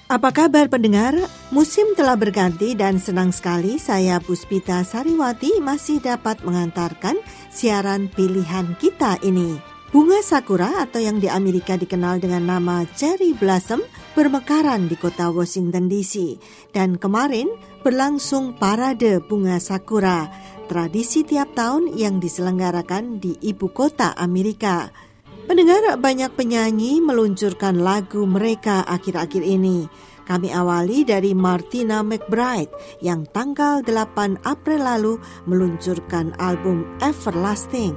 Apa kabar pendengar? Musim telah berganti dan senang sekali saya Puspita Sariwati masih dapat mengantarkan siaran pilihan kita ini. Bunga sakura atau yang di Amerika dikenal dengan nama cherry blossom bermekaran di kota Washington DC. Dan kemarin berlangsung parade bunga sakura, tradisi tiap tahun yang diselenggarakan di ibu kota Amerika. Pendengar, banyak penyanyi meluncurkan lagu mereka akhir-akhir ini. Kami awali dari Martina McBride yang tanggal 8 April lalu meluncurkan album Everlasting.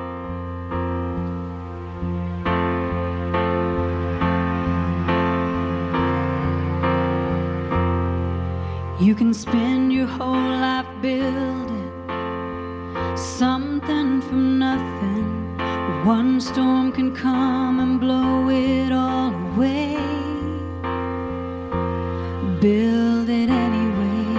You can spend your whole life building something from nothing. One storm can come and blow it all away. Build it anyway.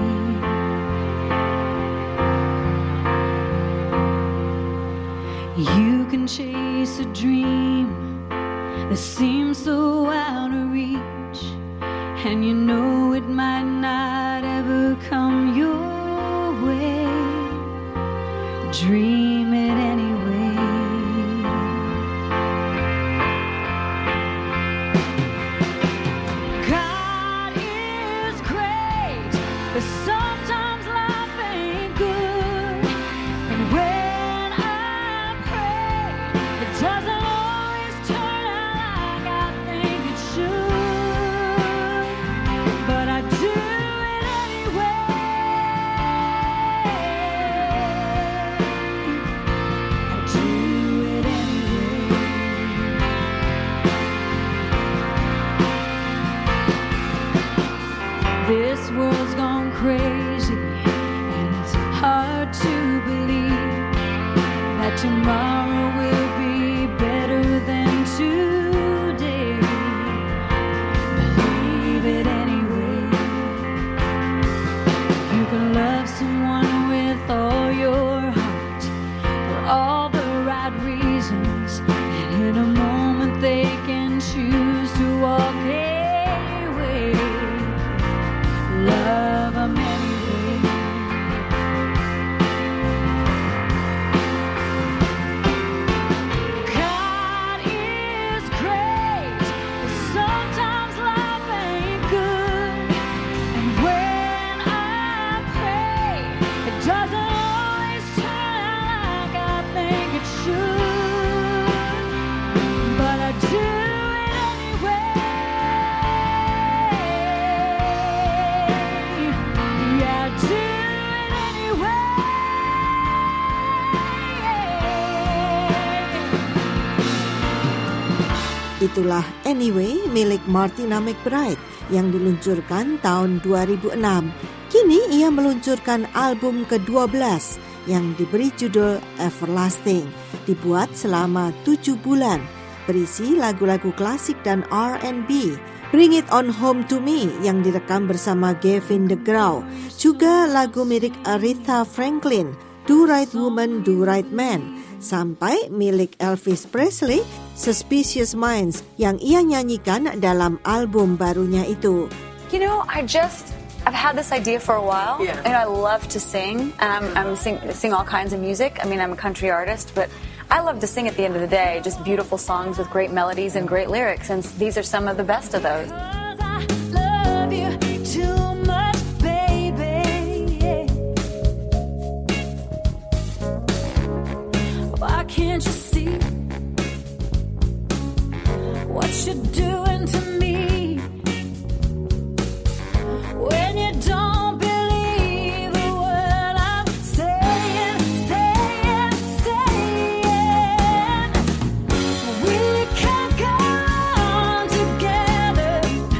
You can chase a dream that seems so out of reach, and you know it might not ever come your way. Dream it anyway. But sometimes life ain't good, and when I pray, it doesn't always turn out like I think it should. But I do it anyway. I do it anyway. This world's gone crazy, and it's hard to believe that tomorrow will be better than today. Believe it anyway. You can love someone with all your heart for all the right reasons, and in a moment they can choose to walk away. Love them anyway. God is great, but sometimes life ain't good. And when I pray, it doesn't always turn out like I think it should. But I do it anyway. Itulah Anyway milik Martina McBride yang diluncurkan tahun 2006. Kini ia meluncurkan album ke-12 yang diberi judul Everlasting, dibuat selama 7 bulan, berisi lagu-lagu klasik dan R&B. Bring It On Home To Me yang direkam bersama Gavin DeGraw, juga lagu milik Aretha Franklin, Do Right Woman, Do Right Man, sampai milik Elvis Presley, Suspicious Minds, yang ia nyanyikan dalam album barunya itu. You know, I've had this idea for a while, and I love to sing. I'm sing all kinds of music. I mean, I'm a country artist, but I love to sing at the end of the day, just beautiful songs with great melodies and great lyrics, and these are some of the best of those. I love you too much, baby. Why can't you see what you're doing to me? When you don't believe a word I'm saying, we can't go on together.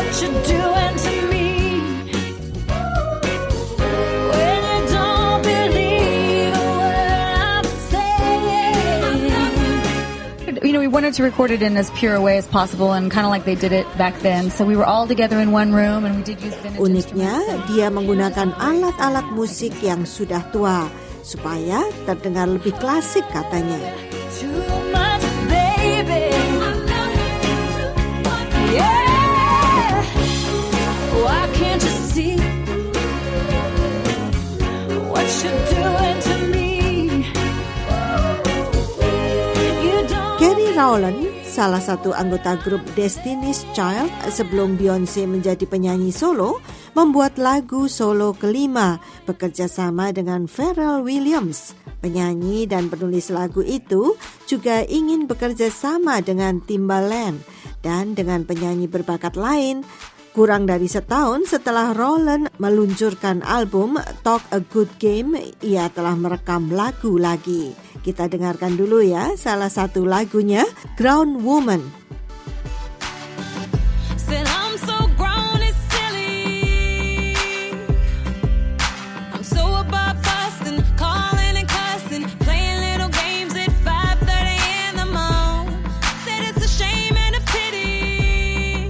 what you're doing to me. When you don't believe a word I'm saying. You know, we wanted to record it in as pure a way as possible and kind of like they did it back then. So we were all together in one room and we did use vintage Uniknya, instruments. dia menggunakan alat-alat musik yang sudah tua supaya terdengar lebih klasik katanya. Too much, baby. Yeah. Why can't you see what you're doing to me? You don't. Kelly Rowland, salah satu anggota grup Destiny's Child sebelum Beyonce menjadi penyanyi solo, membuat lagu solo kelima bekerja sama dengan Pharrell Williams. Penyanyi dan penulis lagu itu juga ingin bekerja sama dengan Timbaland dan dengan penyanyi berbakat lain. Kurang dari setahun setelah Rowland meluncurkan album Talk a Good Game, ia telah merekam lagu lagi. Kita dengarkan dulu ya salah satu lagunya, Grown Woman. Said I'm so grown it's silly. I'm so above fussing, calling and cussing, playing little games at 5:30 in the morning. Said it's a shame and a pity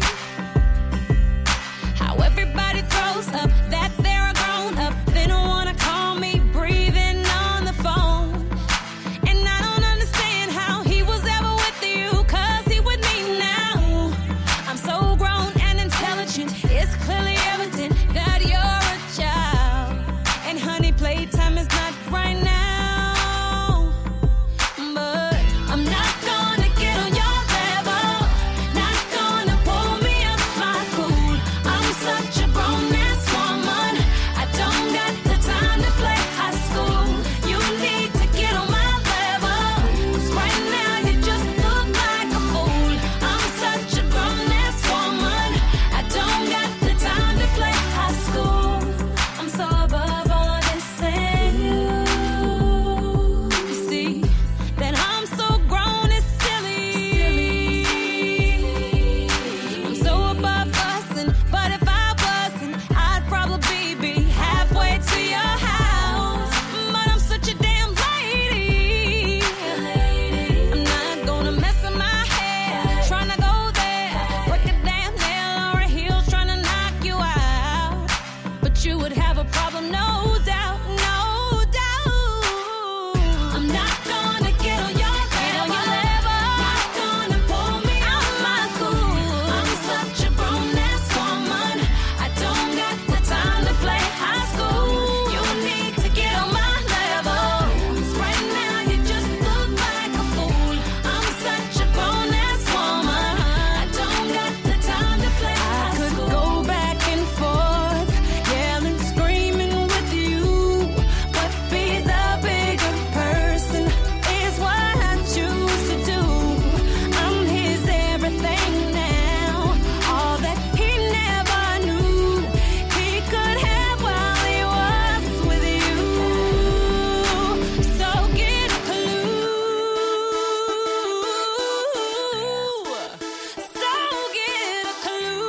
how everybody throws up that they're a grown up. They don't wanna call me breathing on the phone. And I don't understand how he was ever with you, 'cause he with me now. I'm so grown and intelligent, it's clearly evident that you're a child. And honey, playtime is not right now. But I'm not gonna get on your level, not gonna pull me up my cool. I'm such a grown-ass woman, I don't got the time to play high school. You need to get on my level, 'cause right now you just look like a fool. I'm such a grown-ass woman, I don't got the time to play high school. I'm so above all this and you see that I'm so grown it's silly. I'm so above fussing, but if I wasn't, I'd probably be halfway to your house. But I'm such a damn lady. I'm not gonna mess with my head, trying to go there, break a damn nail or a heel, trying to knock you out. But you would have a problem, no doubt, no doubt. I'm not gonna get on your level, not gonna pull me out my cool. I'm such a grown-ass woman, I don't got the time to play high school. You need to get on my level, 'cause right now you just look like a fool. I'm such a grown-ass woman, I don't got the time to play high school. I could go back and forth, yelling, screaming with you, but be the bigger person is what I choose to do. I'm his everything now, all that he never knew he could have while he was with you. So get a clue. So get a clue.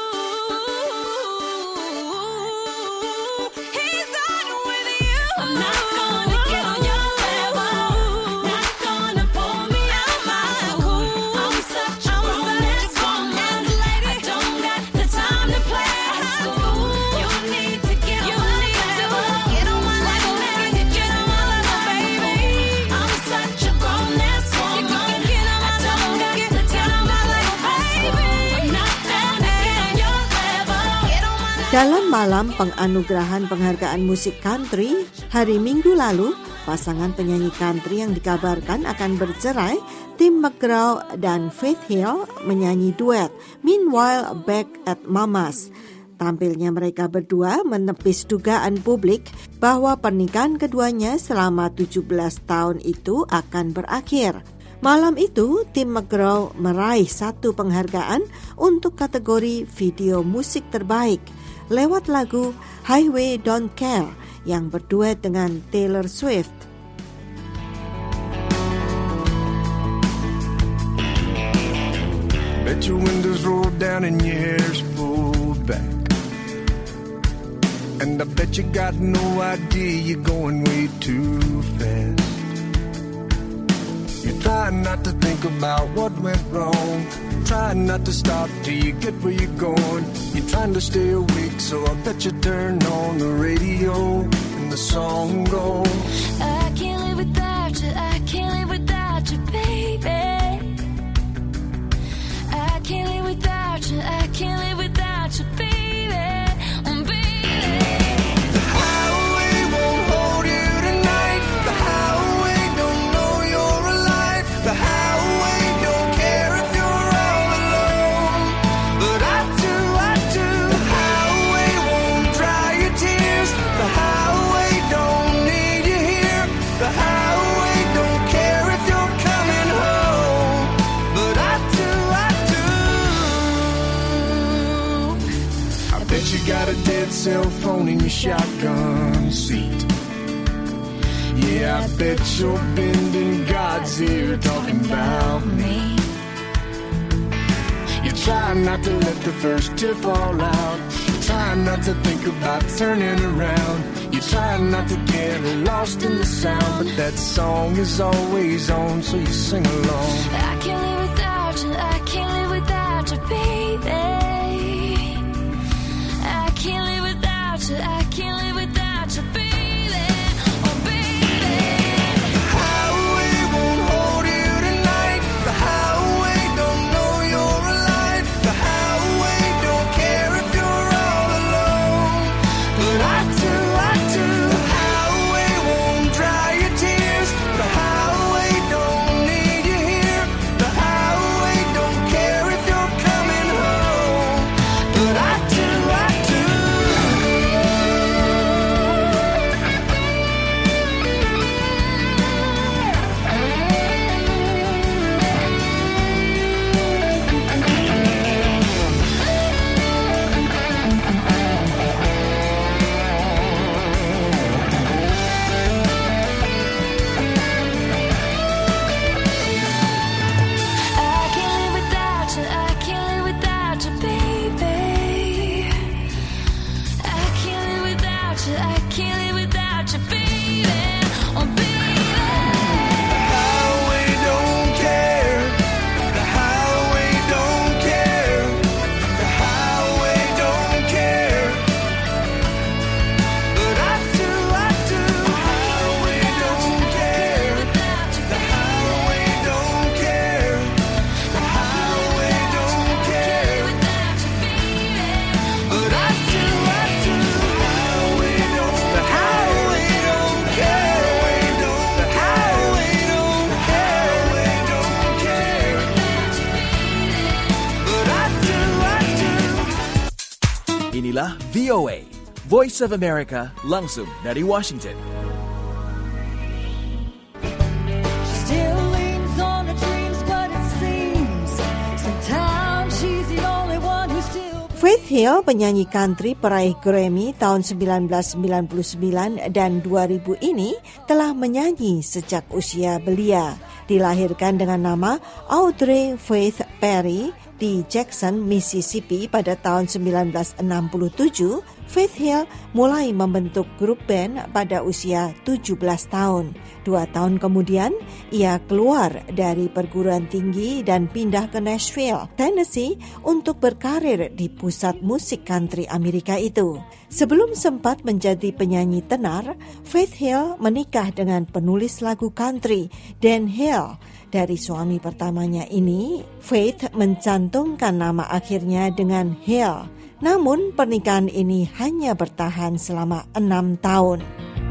He's done with you. I'm not gonna get on your level, not gonna pull me out my cool. I'm such a grown-ass woman, I don't got the time to play high school. You need to get on my level, get on my level, you get on my level, baby. I'm such a grown-ass woman, I don't got the time to play high school. I'm not gonna get on your level, get on my level. Dalam malam penganugerahan penghargaan musik country hari Minggu lalu, pasangan penyanyi country yang dikabarkan akan bercerai, Tim McGraw dan Faith Hill, menyanyi duet Meanwhile Back at Mama's. Tampilnya mereka berdua menepis dugaan publik bahwa pernikahan keduanya selama 17 tahun itu akan berakhir. Malam itu, Tim McGraw meraih satu penghargaan untuk kategori video musik terbaik lewat lagu Highway Don't Care yang berduet dengan Taylor Swift. Bet your windows roll down and your hair's pulled back. And I bet you got no idea you're going way too fast. You're trying not to think about what went wrong, trying not to stop till you get where you're going. You're trying to stay awake, so I bet you turn on the radio and the song goes, I can't live without you, I can't live without you, baby. I can't live without you, I can't live without you, baby. the highway won't hold you tonight. The highway don't know you're alive. The highway don't care if you're all alone. But I do. The highway won't dry your tears. The highway don't need you here. The highway don't care if you're coming home. But I do. I bet you got a dead cell phone in your shotgun seat. Yeah, I bet you're bending God's ear talking about me. You try not to let the first tear fall out. You try not to think about turning around. You try not to get lost in the sound. But that song is always on, so you sing along. I can't live without you, I can't live without you, baby. I can't live without you, I can't live without you, baby. Oh, baby. The highway won't hold you tonight. The highway don't know you're alive. The highway don't care if you're all alone. But I do. The highway won't dry your tears. The highway don't need you here. The highway don't care if you're coming home. But I do. I can't live without you, I can't live without you, baby. I can't live without you, I can't live without you, baby. Oh, baby. The highway don't care. The highway don't care. The highway don't care. But I do. The highway don't care. The highway don't care. The highway don't care. But I do. The highway don't. The highway don't care. The highway don't care. Don't care. But I do. Inilah VOA, Voice of America, langsung dari Washington. Still leans on her dreams, but it seems sometimes she's the only one who still. Faith Hill, penyanyi country peraih Grammy tahun 1999 dan 2000 ini telah menyanyi sejak usia belia. Dilahirkan dengan nama Audrey Faith Perry di Jackson, Mississippi pada tahun 1967, Faith Hill mulai membentuk grup band pada usia 17 tahun. 2 tahun kemudian, ia keluar dari perguruan tinggi dan pindah ke Nashville, Tennessee untuk berkarir di pusat musik country Amerika itu. Sebelum sempat menjadi penyanyi tenar, Faith Hill menikah dengan penulis lagu country, Dan Hill. Dari suami pertamanya ini, Faith mencantumkan nama akhirnya dengan Hill. Namun pernikahan ini hanya bertahan selama 6 tahun.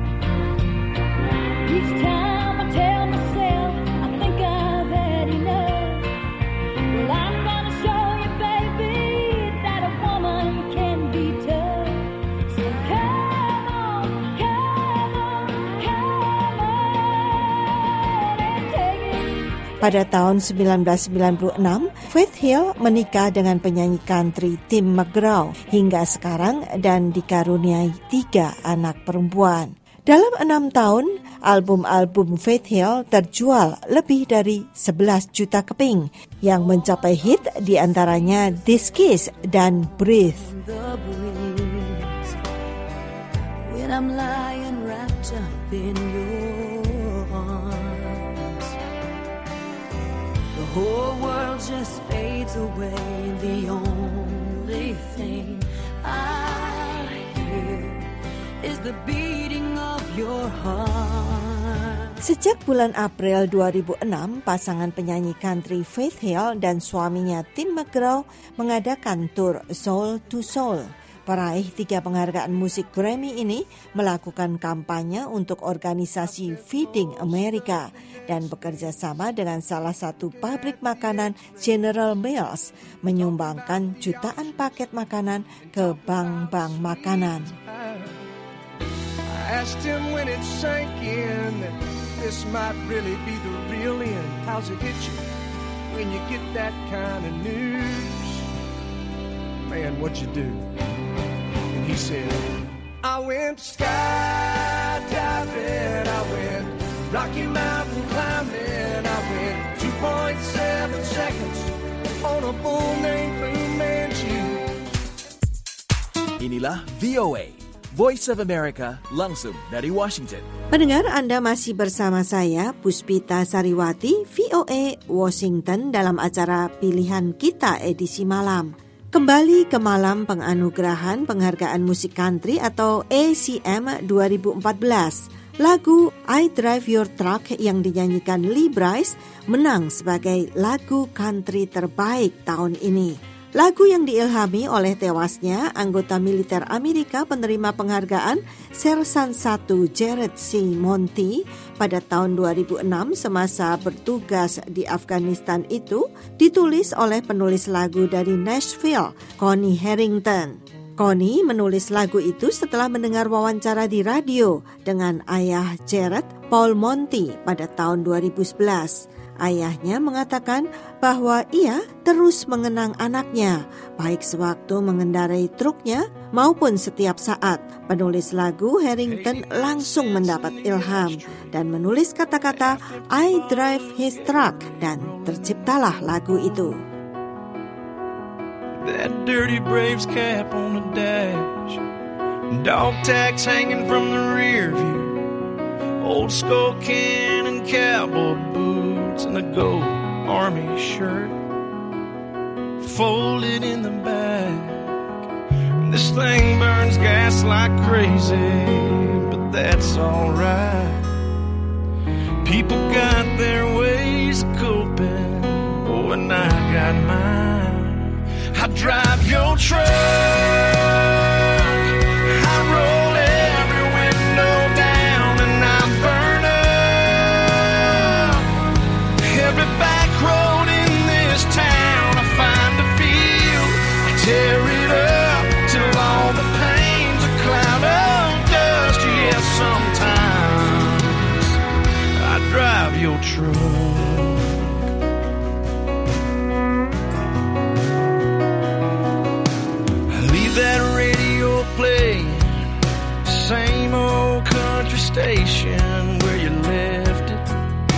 Each time I tell myself I think I've had enough. Well, I'm gonna show you, baby, that a woman can be tough. So come on, come on, come on and take it. Pada tahun 1996, Faith Hill menikah dengan penyanyi country Tim McGraw hingga sekarang dan dikaruniai 3 anak perempuan. Dalam 6 tahun, album-album Faith Hill terjual lebih dari 11 juta keping yang mencapai hit diantaranya This Kiss dan Breathe. When I'm lying wrapped up in your arms, the whole world just fades away. The only thing I hear is the beating of your heart. Sejak bulan April 2006, pasangan penyanyi country Faith Hill dan suaminya Tim McGraw mengadakan tur Soul to Soul. Peraih 3 penghargaan musik Grammy ini melakukan kampanye untuk organisasi Feeding America dan bekerja sama dengan salah satu pabrik makanan General Mills menyumbangkan jutaan paket makanan ke bank-bank makanan. I asked him when it sank in that this might really be the real end. How's it hit you when you get that kind of news? Man, what'd you do? And he said, I went skydiving, I went Rocky Mountain climbing, I went 2.7 seconds on a bull named Fu Manchu. Inilah VOA, Voice of America, langsung dari Washington. Pendengar, Anda masih bersama saya, Puspita Sariwati, VOA Washington dalam acara Pilihan Kita edisi malam. Kembali ke malam penganugerahan penghargaan musik country atau ACM 2014. Lagu I Drive Your Truck yang dinyanyikan Lee Brice menang sebagai lagu country terbaik tahun ini. Lagu yang diilhami oleh tewasnya anggota militer Amerika penerima penghargaan Sersan I Jared C. Monty pada tahun 2006 semasa bertugas di Afghanistan itu ditulis oleh penulis lagu dari Nashville, Connie Harrington. Connie menulis lagu itu setelah mendengar wawancara di radio dengan ayah Jared, Paul Monty pada tahun 2011. Ayahnya mengatakan bahwa ia terus mengenang anaknya, baik sewaktu mengendarai truknya maupun setiap saat. Penulis lagu Harrington langsung mendapat ilham dan menulis kata-kata I drive his truck dan terciptalah lagu itu. That dirty Braves cap on the dash, dog tags hanging from the rear view, old skull cannon cowboy boots and a gold army shirt folded in the back. This thing burns gas like crazy, but that's alright. People got their ways of coping, oh, and I got mine. I drive your truck, I roll every window down, and I burn up every back road in this town. I find a field, I tear it up till all the pain's a cloud of dust. Yeah, sometimes I drive your truck. That radio playing, same old country station where you left it.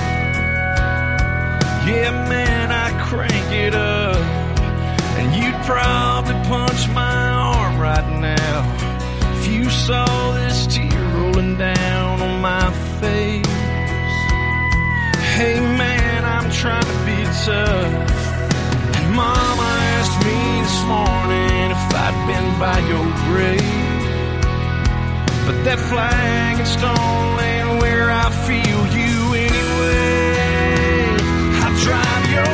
Yeah, man, I crank it up, and you'd probably punch my arm right now if you saw this tear rolling down on my face. Hey, man, I'm trying to be tough, and Mama asked me this morning if I'd been by your grave, but that flag and stone ain't where I feel you anyway. I drive your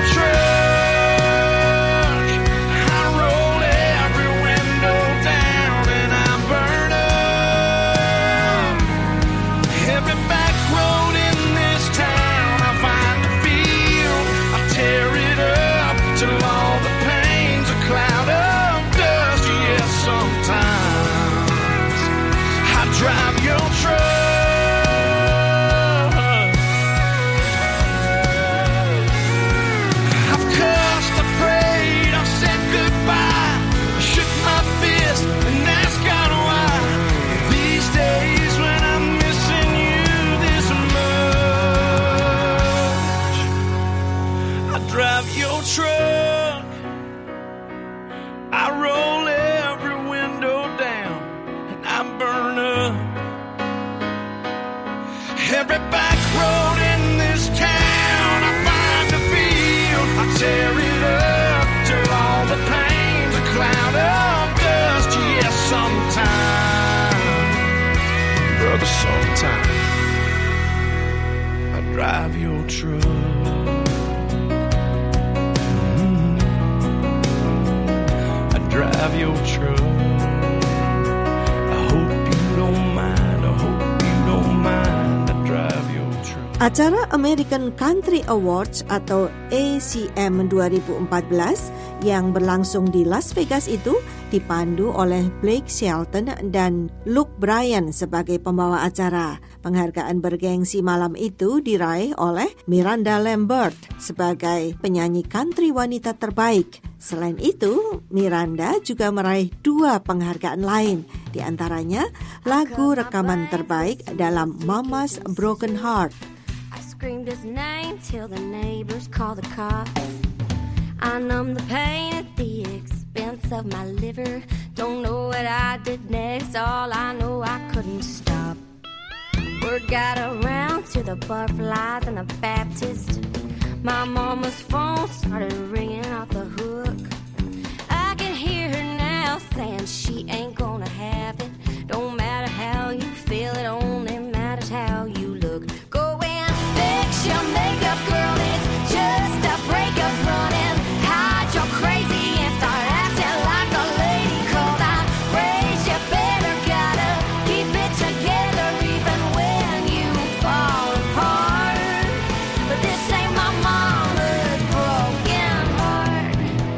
truck, I roll every window down, and I burn up every back road in this town. I find a field, I tear it up till all the pain's a cloud of dust. Yeah, sometimes I drive your truck. us all the time. I drive your truck. I drive your truck. I hope you don't mind. I hope you don't mind. I drive your truck. Acara American Country Awards atau ACM 2014 yang berlangsung di Las Vegas itu dipandu oleh Blake Shelton dan Luke Bryan sebagai pembawa acara. Penghargaan bergengsi malam itu diraih oleh Miranda Lambert sebagai penyanyi country wanita terbaik. Selain itu, Miranda juga meraih 2 penghargaan lain, di antaranya lagu rekaman terbaik dalam Mama's Broken Heart. I screamed his name till the neighbors called the cops. I numbed the pain at the expense of my liver. Don't know what I did next, all I know I couldn't stop. Word got around to the butterflies and the Baptist. My mama's phone started ringing off the hook. I can hear her now saying she ain't gonna have it. Don't matter how you feel, it only matters how you look. Go and fix your makeup, girl, it's just a breakup running. Hide your crazy and start acting like a lady, 'cause I raised you better, gotta keep it together even when you fall apart. But this ain't my mama's broken heart.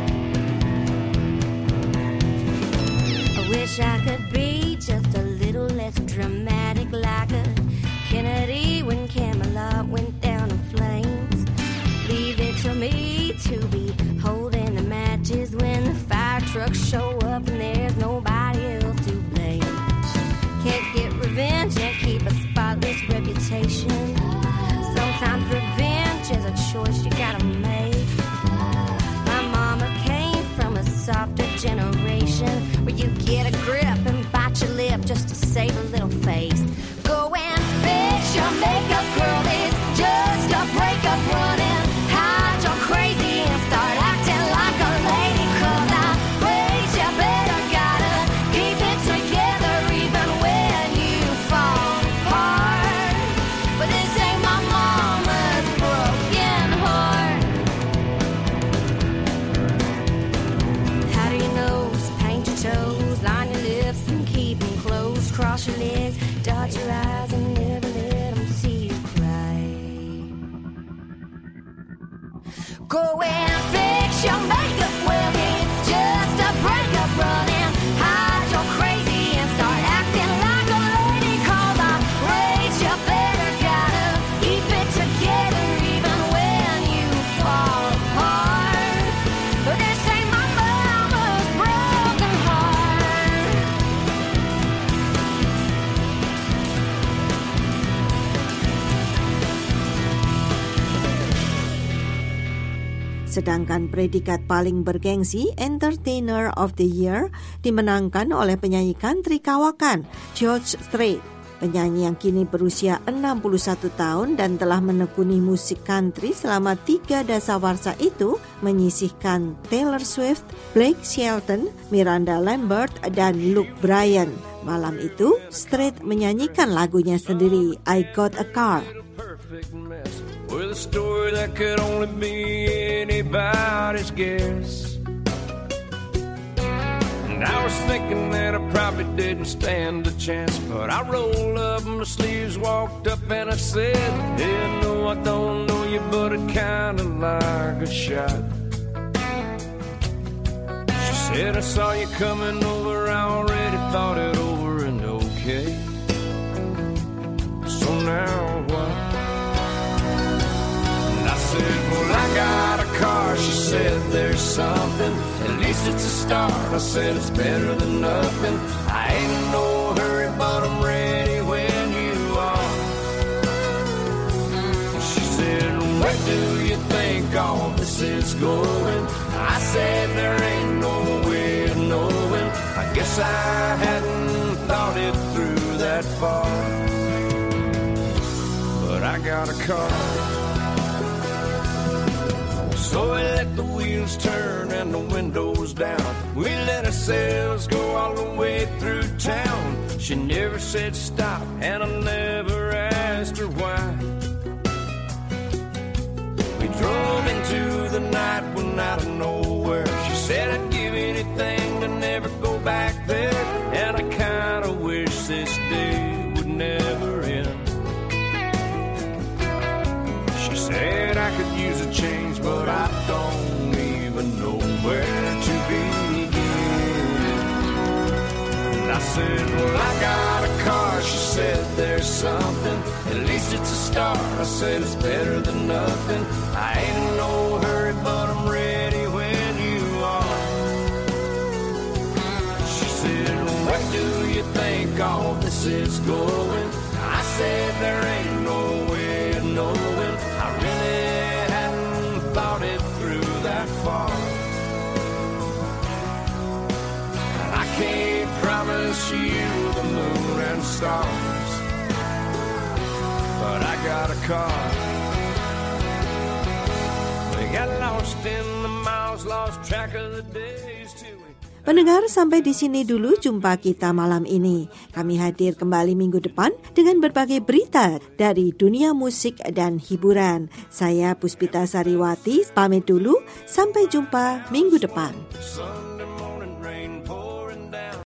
I wish I could be just a little less dramatic, like a Kennedy when Camelot went down in flames. Leave it to me to be holding the matches when the fire trucks show up and there's nobody else to blame. Can't get revenge and keep a spotless reputation. Sometimes revenge is a choice you gotta make. My mama came from a softer generation where you get a grip and bite your lip just to save a little face. Go and fix your makeup, girl, it's just a breakup running. Hide your crazy and start acting like a lady, 'cause I raised you better, gotta keep it together even when you fall apart. But this ain't my mama's broken heart. How do you know? Paint your toes, line your lips and keep them closed. Cross your legs, dot your eyes and never let them see you cry. Go and fix your makeup, well, it's just a breakup running. Hide your crazy and start acting like a lady, 'cause I raised you better, gotta keep it together even when you fall apart. But this ain't my mama's broken heart. Sedangkan predikat paling bergengsi Entertainer of the Year dimenangkan oleh penyanyi country kawakan George Strait. Penyanyi yang kini berusia 61 tahun dan telah menekuni musik country selama 3 dasawarsa itu menyisihkan Taylor Swift, Blake Shelton, Miranda Lambert, dan Luke Bryan. Malam itu, Strait menyanyikan lagunya sendiri, I Got a Car. Perfect mess with a story that could only be anybody's guess. And I was thinking that I probably didn't stand a chance, but I rolled up my sleeves, walked up and I said, hey, no, I don't know you, but it kinda like a shot. She said, I saw you coming over, I already thought it over and okay. So now what? I said, well, I got a car. She said, there's something. At least it's a start. I said, it's better than nothing. I ain't in no hurry, but I'm ready when you are. She said, where do you think all this is going? I said, there ain't no way of knowing. I guess I hadn't thought it through that far. But I got a car. So we let the wheels turn and the windows down. We let ourselves go all the way through town. She never said stop, and I never asked her why. We drove into the night when out of nowhere she said I'd give anything to never go back there, and I kinda wish this day would never end. She said I could use a change, but I don't even know where to begin. And I said, well, I got a car. She said, there's something, at least it's a start. I said, it's better than nothing. I ain't in no hurry, but I'm ready when you are. She said, where do you think all this is going? I said, there ain't no way of knowing. I really hadn't thought it through that far. I can't promise you the moon and stars, but I got a car. We got lost in the miles, lost track of the days till we... Pendengar, sampai di sini dulu jumpa kita malam ini. Kami hadir kembali minggu depan dengan berbagai berita dari dunia musik dan hiburan. Saya Puspita Sariwati, pamit dulu. Sampai jumpa minggu depan.